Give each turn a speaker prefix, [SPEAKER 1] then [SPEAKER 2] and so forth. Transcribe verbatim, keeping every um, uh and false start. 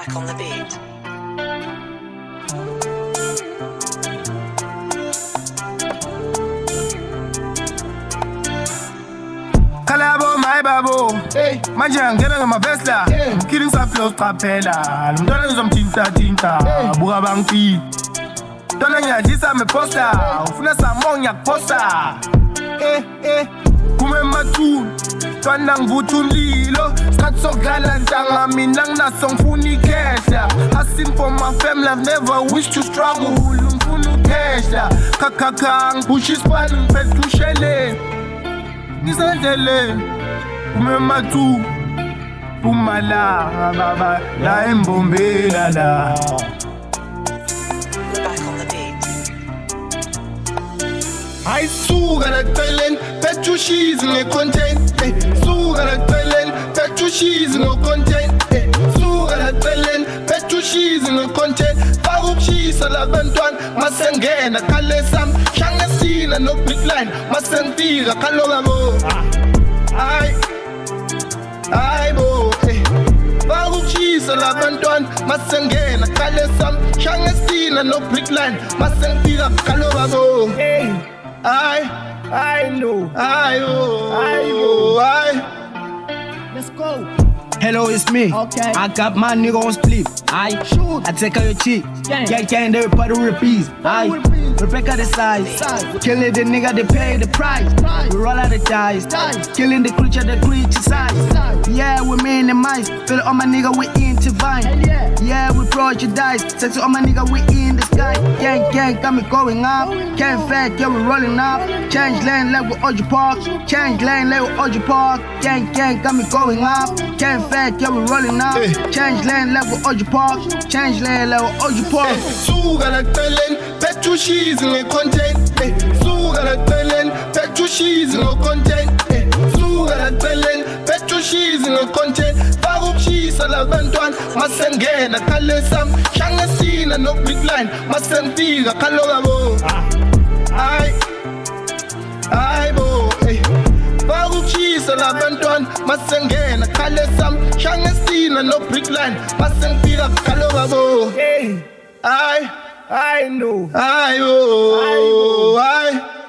[SPEAKER 1] Back on the beat.
[SPEAKER 2] Kalabo my babo, hey, manje ngena ngamavesta, killing some flows qaphela, mntwana ngizomthinta thinta, buka bangi. Mntwana ngiyadlisa meposta, ufuna samo ngiyakuphosta. Eh eh, kume mathu, mntwana ngivutha umlilo, sikhathi sokudlala ntanga mina nginaso ngifuna ikhehla. Hustling for my family, I've never wished to struggle, ngifuna ukhehla. Khakhakha ngipusha isipani ngiphethe ushele. Ngisendleleni kume mathu Pumalanga baba la embombela la.
[SPEAKER 1] Back on the beat.
[SPEAKER 2] I suka la talent pethu she's no content. Suka la talent pethu she's no content. Suka la talent pethu she's no content. Bakushisa la bantwana masengena khale sam shangasina no big line masentira khaloga mo. Ay ay bo bakushisa la bantwana masengena khale sam shangasina no big line masentira khaloga mo. I, I know, I oh, I oh, I.
[SPEAKER 3] Let's go.
[SPEAKER 4] Hello, it's me.
[SPEAKER 3] Okay.
[SPEAKER 4] I got my nigga on split. I
[SPEAKER 3] Shoot.
[SPEAKER 4] I take out your cheek.
[SPEAKER 3] Gang.
[SPEAKER 4] Gang, gang, everybody repeats. I
[SPEAKER 3] repeat.
[SPEAKER 4] Rebecca the size.
[SPEAKER 3] Size.
[SPEAKER 4] Killing the nigga, they pay the price.
[SPEAKER 3] Price.
[SPEAKER 4] We roll out the dice.
[SPEAKER 3] Dice.
[SPEAKER 4] Killing the creature, the creature size.
[SPEAKER 3] Size.
[SPEAKER 4] Yeah, we mean the mice. Feel on my nigga, we into vine.
[SPEAKER 3] Hell yeah.
[SPEAKER 4] Yeah, we prejudice. Sexy on my nigga, we in the sky. Gang, gang, got me going up. Can't fat, yeah, we rolling up. Change lane like we Oji Park. Change lane like we Oji Park. Gang, gang, got me going up. Can't fat, yeah, we rolling up. Change lane like we Oji Park. Change lane like we Oji Park.
[SPEAKER 2] Suka la talent pethu she's no content. Suka la talent pethu she's no content. Suka la talent pethu she's no content. Bakushisa la bantwana masengena khale sam shangasina no big line masentira khaloga mo. Ay ay bo bakushisa la bantwana masengena khale sam shangasina no big line masentira khaloga mo.
[SPEAKER 3] Hey,
[SPEAKER 2] I
[SPEAKER 3] I know.
[SPEAKER 2] I oh I